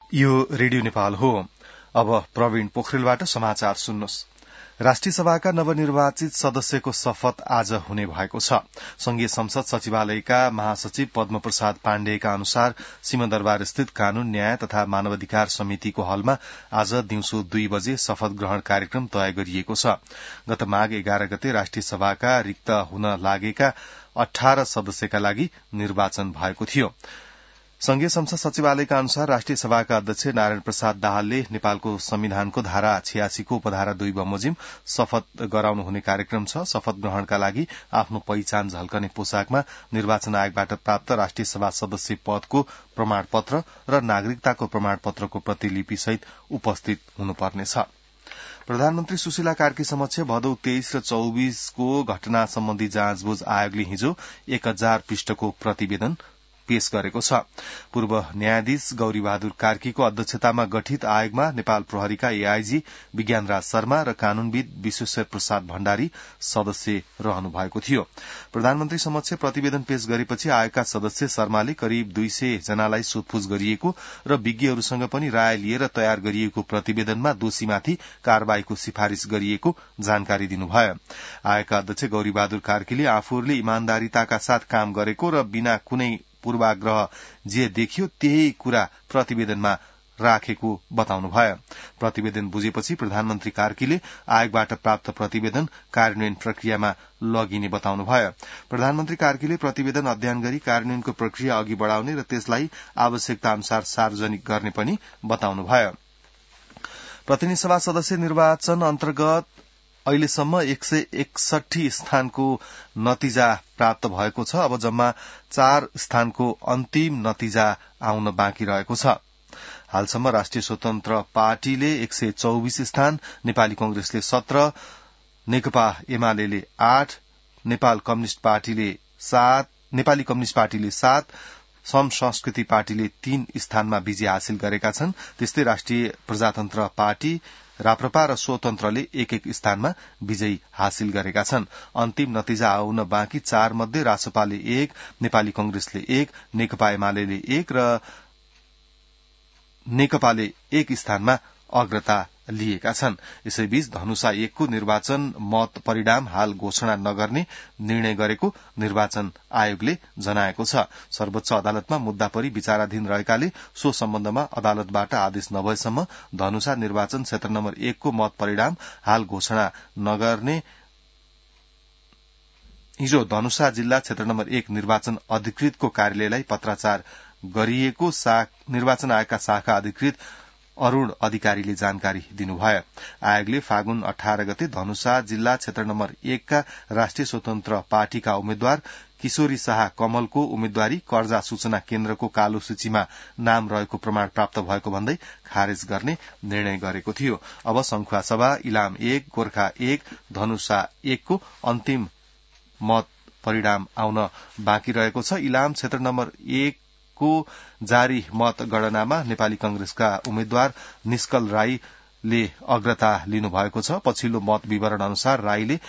यो रेडियो नेपाल हो। अब प्रवीण पोखरेलबाट समाचार सुन्नुहोस्। राष्ट्रिय सभाका नवनिर्वाचित सदस्यको शपथ आज हुने भएको छ। संघीय संसद सचिवालयका महासचिव पद्म प्रसाद पाण्डेका अनुसार सिंहदरबार स्थित कानून न्याय तथा मानवाधिकार समितिको हलमा आज दिउँसो 2 बजे शपथ ग्रहण कार्यक्रम तय गरिएको छ। गत माघ 11 गते राष्ट्रिय सभाका रिक्त हुन लागेका 18 सदस्यका लागि निर्वाचन भएको थियो। संघीय संसद सचिवालयका अनुसार राष्ट्रिय सभाका अध्यक्ष नारायण प्रसाद दाहालले नेपालको संविधानको धारा 86 को उपधारा 2 बमोजिम शपथ गराउनु हुने कार्यक्रम छ। शपथ ग्रहणका लागि आफ्नो पहिचान झल्कने पोशाकमा निर्वाचन आयोगबाट प्राप्त राष्ट्रिय सभा सदस्य पदको प्रमाणपत्र र नागरिकताको प्रमाणपत्रको प्रतिलिपि सहित उपस्थित हुनुपर्नेछ। प्रधानमन्त्री सुशीला कार्की समक्ष भदौ 23 र 24 को घटना सम्बन्धी जाँचबुझ आयोगले हिजो 1000 पृष्ठको प्रतिवेदन पेश गरेको छ। पूर्व न्यायाधीश गौरीबहादुर कार्कीको अध्यक्षतामा गठित आयोगमा नेपाल प्रहरीका एआईजी विज्ञानराज शर्मा र कानूनविद विश्वेश्वर प्रसाद भण्डारी सदस्य रहनु भएको थियो। प्रधानमन्त्री समक्ष प्रतिवेदन पेश गरेपछि आयोगका सदस्य शर्माले करिब 200 जनालाई सोधपूछ गरिएको र विज्ञहरूसँग पनि राय लिएर तयार गरिएको प्रतिवेदनमा दोषीमाथि कारवाहीको सिफारिश गरिएको जानकारी दिनुभयो। आयोगका अध्यक्ष गौरीबहादुर कार्कीले आफूहरूले इमानदारीताका साथ काम गरेको र बिना कुनै पूर्वाग्रह जे देखियो त्यही कुरा प्रतिवेदनमा राखेको बताउनुभयो। प्रतिवेदन बुझेपछि प्रधानमन्त्री कार्कीले आयोगबाट प्राप्त प्रतिवेदन कार्यान्वयन प्रक्रियामा लगिने बताउनुभयो। प्रधानमन्त्री कार्कीले प्रतिवेदन अध्ययन गरी कार्यान्वयनको प्रक्रिया अघि बढ़ाउने र त्यसलाई आवश्यकता अनुसार सार्वजनिक गर्ने पनि बताउनुभयो। प्रतिनिधि सभा सदस्य निर्वाचन अन्तर्गत अहिलेसम्म 161 स्थानको नतिजा प्राप्त भएको छ। अब जम्मा 4 स्थानको अन्तिम नतिजा आउन बाँकी रहेको छ। हालसम्म राष्ट्रिय स्वतन्त्र पार्टीले 124 स्थान, नेपाली कंग्रेसले 17, नेकपा एमाले 8, नेपाली कम्युनिष्ट पार्टीले 7, सम संस्कृति पार्टीले 3 स्थानमा विजय हासिल गरेका छन्। त्यस्तै राष्ट्रिय प्रजातन्त्र पार्टी, राप्रपा र स्वतन्त्रले 1-1 स्थानमा विजयी हासिल गरेका छन्। अन्तिम नतिजा आउन बाँकी 4 मध्ये रासपाले 1, नेपाली कंग्रेसले 1, नेकपा एमाले 1 र नेकपाले 1 स्थानमा अग्रता लिएका छन्। यसैबीच धनुषा 1 को निर्वाचन मत परिणाम हाल घोषणा नगर्ने निर्णय गरेको निर्वाचन आयोगले जनाएको छ। सर्वोच्च अदालतमा मुद्दा परि विचाराधीन रहेकाले सो सम्बन्धमा अदालतबाट आदेश नभएसम्म धनुषा निर्वाचन क्षेत्र नम्बर 1 को मत परिणाम हाल घोषणा नगर्ने हिजो धनुषा जिल्ला क्षेत्र नम्बर 1 निर्वाचन अधिकृतको कार्यालयलाई पत्राचार गरिएको निर्वाचन आयोगका शाखा अधिकृत अरूण अधिकारीले जानकारी दिनुभयो। आयोगले फागुन 18 गते धनुषा जिल्ला क्षेत्र नम्बर 1 का राष्ट्रिय स्वतन्त्र पार्टीका उम्मेद्वार किशोरी शाह कमलको उम्मेद्वारी कर्जा सूचना केन्द्रको कालो सूचीमा नाम रहेको प्रमाण प्राप्त भएको भन्दै खारेज गर्ने निर्णय गरेको थियो। अब संखुवासभा, इलाम 1, गोर्खा 1, धनुषा 1 को अन्तिम मत परिणाम आउन बाँकी रहेको छ। इलाम क्षेत्र नम्बर 1 को जारी मत गणनामा नेपाली कंग्रेसका उम्मेद्वार निष्कल राईले अग्रता लिनुभएको छ। पछिल्लो मत विवरण अनुसार राईले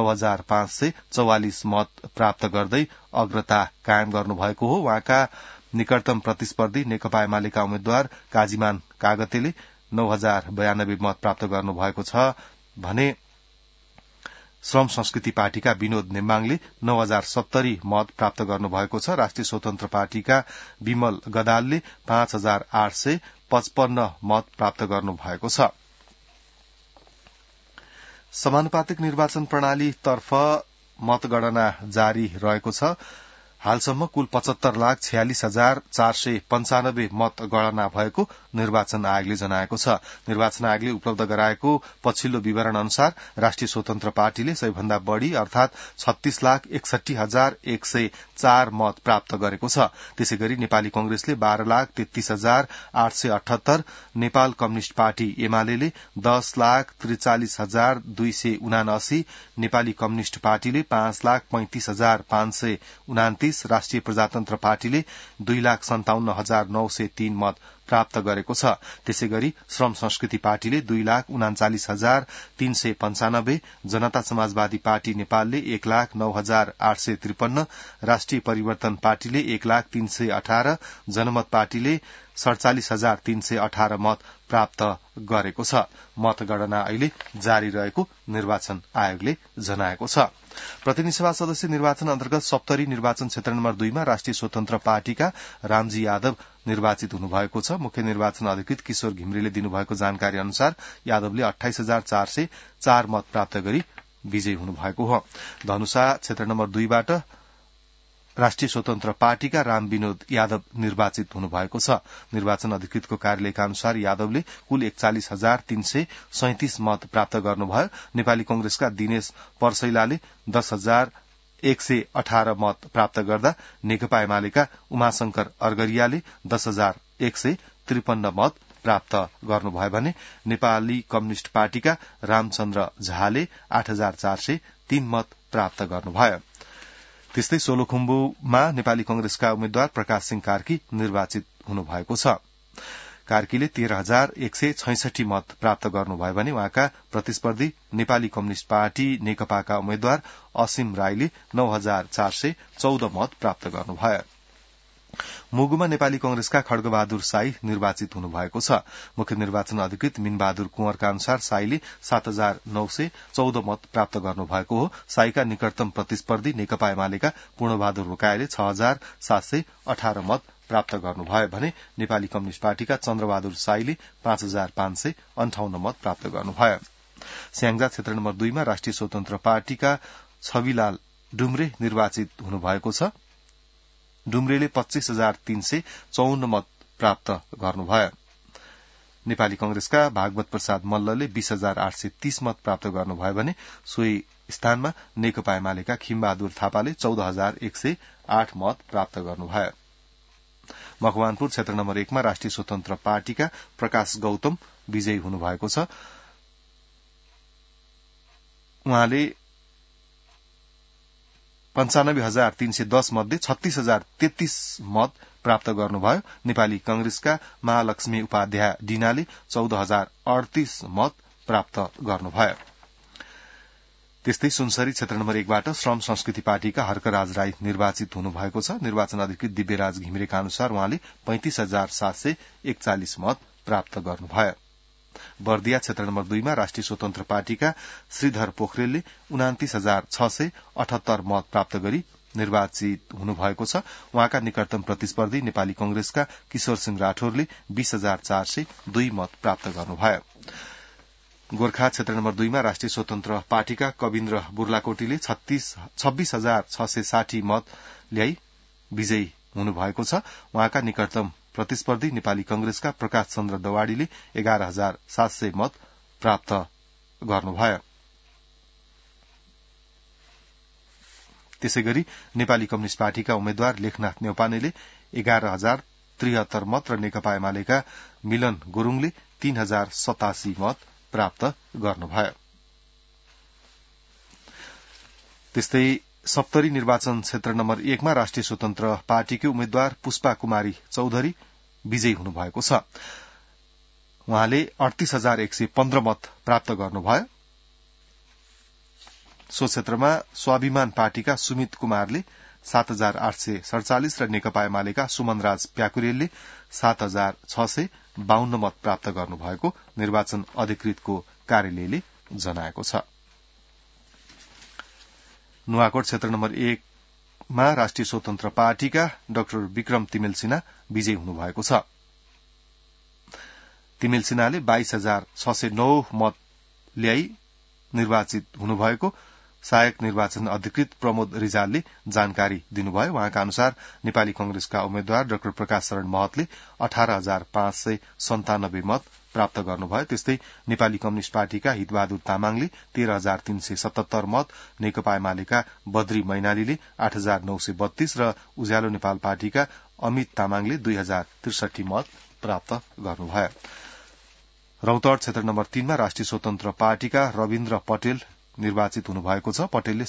9544 मत प्राप्त गर्दै अग्रता कायम गर्नुभएको हो। उहाँका निकटतम प्रतिस्पर्धी नेकपा एमालेका उम्मेद्वार काजीमान कागतेले 9092 मत प्राप्त गर्नुभएको छ भने श्रम संस्कृति पार्टीका विनोद नेम्बाङले 9070 मत प्राप्त गर्नुभएको छ। राष्ट्रिय स्वतन्त्र पार्टीका विमल गदालले 5855 मत प्राप्त गर्नुभएको छ। समानुपातिक निर्वाचन प्रणालीतर्फ मतगणना जारी रहेको छ। हालसम्म कुल 75,46,495 मत गणना भएको निर्वाचन आयोगले जनाएको छ। निर्वाचन आयोगले उपलब्ध गराएको पछिल्लो विवरण अनुसार राष्ट्रिय स्वतन्त्र पार्टीले सबैभन्दा बढ़ी अर्थात 36,61,104 मत प्राप्त गरेको छ। त्यसैगरी नेपाली कंग्रेसले 12,33,878, Nepal communist party UML 10,43,279, Nepali communist पार्टीले 5,35,529, राष्ट्रिय प्रजातन्त्र पार्टीले 2,57,903 मत प्राप्त गरेको छ। त्यसैगरी श्रम संस्कृति पार्टीले 2,39,395, जनता समाजवादी पार्टी नेपालले 1,09,853, राष्ट्रिय परिवर्तन पार्टीले 1,0318, जनमत पार्टीले 47,318 मत प्राप्त गरेको छ। मतगणना अहिले जारी रहेको निर्वाचन आयोगले जनाएको छ। प्रतिनिधि सभा सदस्य निर्वाचन अन्तर्गत सप्तरी निर्वाचन क्षेत्र नम्बर 2 मा राष्ट्रिय स्वतन्त्र पार्टीका रामजी यादव निर्वाचित हुनुभएको छ। मुख्य निर्वाचन अधिकृत किशोर घिमिरेले दिनुभएको जानकारी अनुसार यादवले 28,404 मत प्राप्त गरी विजयी हुनुभएको हो। धनुषा क्षेत्र नम्बर 2 बाट राष्ट्रिय स्वतन्त्र पार्टीका राम विनोद यादव निर्वाचित हुनुभएको छ। निर्वाचन अधिकृतको कार्यालयका अनुसार यादवले कुल 41,337 मत प्राप्त गर्नुभयो। नेपाली कंग्रेसका दिनेश पर्सैलाले 10,118 मत प्राप्त गर्दा नेकपा एमालेका उमाशंकर अर्गरियाले 10,153 मत प्राप्त गर्नुभयो भने नेपाली कम्युनिष्ट पार्टीका रामचन्द्र झाले 8,403 मत प्राप्त गर्नुभयो। त्यस्तै सोलुखुम्बुमा नेपाली कंग्रेसका उम्मेद्वार प्रकाश सिंह कार्की निर्वाचित हुनुभएको छ। कार्कीले 13,166 मत प्राप्त गर्नुभयो भने उहाँका प्रतिस्पर्धी नेपाली कम्युनिष्ट पार्टी नेकपाका उम्मेद्वार असीम राईले 9,414 मत प्राप्त गर्नुभयो। मुगुमा नेपाली कंग्रेसका खड्गबहादुर साई निर्वाचित हुनुभएको छ। मुख्य निर्वाचन अधिकृत मीनबहादुर कुंवरका अनुसार साईले 7,914 मत प्राप्त गर्नुभएको हो। साईका निकटतम प्रतिस्पर्धी नेकपा एमालेका पूर्णबहादुर रोकायाले 6,718 मत प्राप्त गर्नुभयो भने नेपाली कम्युनिष्ट पार्टीका चन्द्रबहादुर साईले 5,558 मत प्राप्त गर्नुभयो। स्याङ्जा क्षेत्र नम्बर 2 मा राष्ट्रिय स्वतन्त्र पार्टीका छविलाल डुम्रे निर्वाचित हुनुभएको छ। डुम्रेले 25,354 मत प्राप्त गर्नुभयो। नेपाली कंग्रेसका भागवत प्रसाद मल्लले 20,830 मत प्राप्त गर्नुभयो भने सोही स्थानमा नेकपा एमालेका खिमबहादुर थापाले 14,108 मत प्राप्त गर्नुभयो। मकवानपुर क्षेत्र नम्बर 1 मा राष्ट्रिय स्वतन्त्र पार्टीका प्रकाश गौतम विजयी हुनुभएको छ। उहाँले 95,310 मध्ये 36,033 मत प्राप्त गर्नुभयो। नेपाली कंग्रेसका महालक्ष्मी उपाध्याय डिनाले 14,038 मत प्राप्त गर्नुभयो। त्यस्तै सुनसरी क्षेत्र नम्बर 1 बाट श्रम संस्कृति पार्टीका हर्कराज राई निर्वाचित हुनुभएको छ। निर्वाचन अधिकृत दिव्यराज घिमिरेका अनुसार उहाँले 35,741 मत प्राप्त गर्नुभयो। बर्दिया क्षेत्र नम्बर 2 मा राष्ट्रिय स्वतन्त्र पार्टीका श्रीधर पोखरेलले 29,678 मत प्राप्त गरी निर्वाचित हुनुभएको छ। उहाँका निकटतम प्रतिस्पर्धी नेपाली कंग्रेसका किशोर सिंह राठौरले 20,402 मत प्राप्त गर्नुभयो। गोर्खा क्षेत्र नम्बर 2 मा राष्ट्रिय स्वतन्त्र पार्टीका कविन्द्र बुर्लाकोटीले 26,660 मत ल्याई विजयी हुनुभएको छ। उहाँका निकटतम प्रतिस्पर्धी नेपाली कंग्रेसका प्रकाश चन्द्र दवाड़ीले 11,700 मत प्राप्त गर्नुभयो। त्यसैगरी नेपाली कम्युनिष्ट पार्टीका उम्मेद्वार लेखनाथ न्यौपानेले 11,073 मत र नेकपा एमालेका मिलन गुरूङले 3,087 मत प्राप्त गर्नुभयो। त्यस्तै सप्तरी निर्वाचन क्षेत्र नम्बर 1 मा राष्ट्रिय स्वतन्त्र पार्टीकी उम्मेद्वार पुष्पा कुमारी चौधरी विजयी हुनुभएको छ। उहाँले 38,115 मत प्राप्त गर्नुभयो। सो क्षेत्रमा स्वाभिमान पार्टीका सुमित कुमारले 7,847 र नेकपा एमालेका सुमनराज प्याकुरेलले 7,652 मत प्राप्त गर्नुभएको निर्वाचन अधिकृतको कार्यालयले जनाएको छ। नुवाकोट क्षेत्र नम्बर 1 मा राष्ट्रिय स्वतन्त्र पार्टीका डाक्टर विक्रम तिमेल सिन्हा विजयी हुनुभएको छ। तिमेल सिन्हाले 22,609 मत ल्याई निर्वाचित हुनुभएको सहायक निर्वाचन अधिकृत प्रमोद रिजालले जानकारी दिनुभयो। उहाँका अनुसार नेपाली कंग्रेसका उम्मेद्वार डाक्टर प्रकाश शरण महतले 18,597 मत प्राप्त गर्नुभयो। त्यस्तै नेपाली कम्युनिष्ट पार्टीका हितबहादुर तामाङले 13,377 मत, नेकपा एमालेका बद्री मैनालीले 8,932 र उज्यालो नेपाल पार्टीका अमित तामाङले 2,063 मत प्राप्त गर्नुभयो। रौतहट क्षेत्र नम्बर 3 मा राष्ट्रिय स्वतन्त्र पार्टीका रविन्द्र पटेल निर्वाचित हुनुभएको छ। पटेलले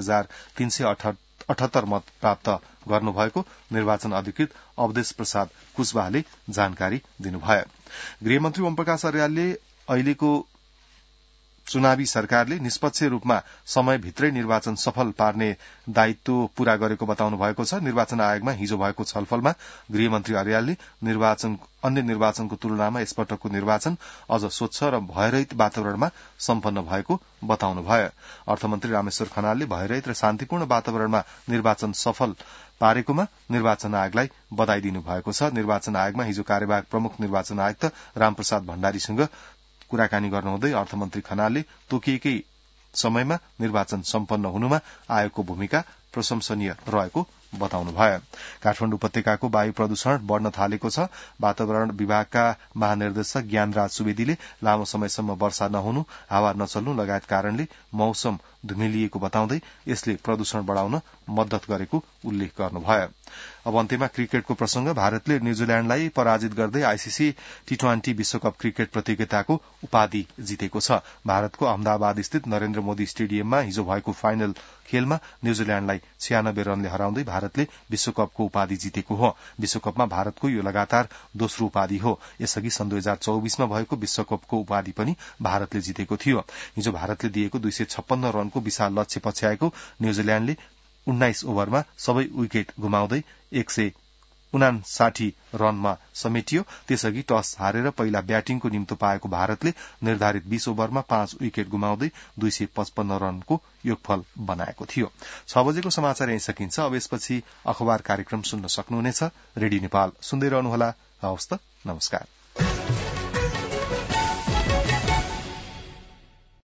27,378 मत प्राप्त गर्नुभएको निर्वाचन अधिकृत अवधेश प्रसाद कुशवाहाले जानकारी दिनुभयो। गृहमन्त्री ओमप्रकाश अर्यालले अहिलेको चुनावी सरकारले निष्पक्ष रूपमा समयभित्रै निर्वाचन सफल पार्ने दायित्व पूरा गरेको बताउनु भएको छ। निर्वाचन आयोगमा हिजो भएको छलफलमा गृहमन्त्री अर्यालले अन्य निर्वाचनको तुलनामा यसपटकको निर्वाचन अझ स्वच्छ र भयरहित वातावरणमा सम्पन्न भएको बताउनुभयो। अर्थमन्त्री रामेश्वर खनालले भयरहित र शान्तिपूर्ण वातावरणमा निर्वाचन सफल पारेकोमा निर्वाचन आयोगलाई बधाई दिनुभएको छ। निर्वाचन आयोगमा हिजो कार्यवाहक प्रमुख निर्वाचन आयुक्त रामप्रसाद भण्डारीसँग कुराकानी गर्नुहुँदै अर्थमन्त्री खनालले तोकिएकै समयमा निर्वाचन सम्पन्न हुनुमा आयोगको भूमिका प्रशंसनीय रहेको बताउनुभयो। काठमाडौँ उपत्यकाको वायु प्रदूषण बढ़न थालेको छ। वातावरण विभागका महानिर्देशक ज्ञानराज सुवेदीले लामो समयसम्म वर्षा नहुनु, हावा नचल्नु लगायत कारणले मौसम धुमिलिएको बताउँदै यसले प्रदूषण बढ़ाउन मद्दत गरेको उल्लेख गर्नुभयो। अब अन्त्यमा क्रिकेटको प्रसंग। भारतले न्यूजील्याण्डलाई पराजित गर्दै आईसीसी टी20 विश्वकप क्रिकेट प्रतियोगिताको उपाधि जितेको छ। भारतको अहमदाबाद स्थित नरेन्द्र मोदी स्टेडियममा हिजो भएको फाइनल खेलमा न्यूजील्याण्डलाई 96 रनले हराउँदै भारतले विश्वकपको उपाधि जितेको हो। विश्वकपमा भारतको यो लगातार दोस्रो उपाधि हो। यसअघि सन् 2024 मा भएको विश्वकपको उपाधि पनि भारतले जितेको थियो। हिजो भारतले दिएको 256 रनको विशाल लक्ष्य पछ्याएको न्यूजील्याण्डले 19 ओभरमा सबै विकेट गुमाउँदै 159 रनमा समेटियो। त्यसअघि टस हारेर पहिला ब्याटिङको निम्तो पाएको भारतले निर्धारित 20 ओभरमा 5 विकेट गुमाउँदै 255 रनको योगफल बनाएको थियो। 6 बजेको समाचार यही सकिन्छ। अब यसपछि अखबार कार्यक्रम सुन्न सक्नुहुनेछ। रेडियो नेपाल सुन्दै रहनुहोला। हवस् त, नमस्कार।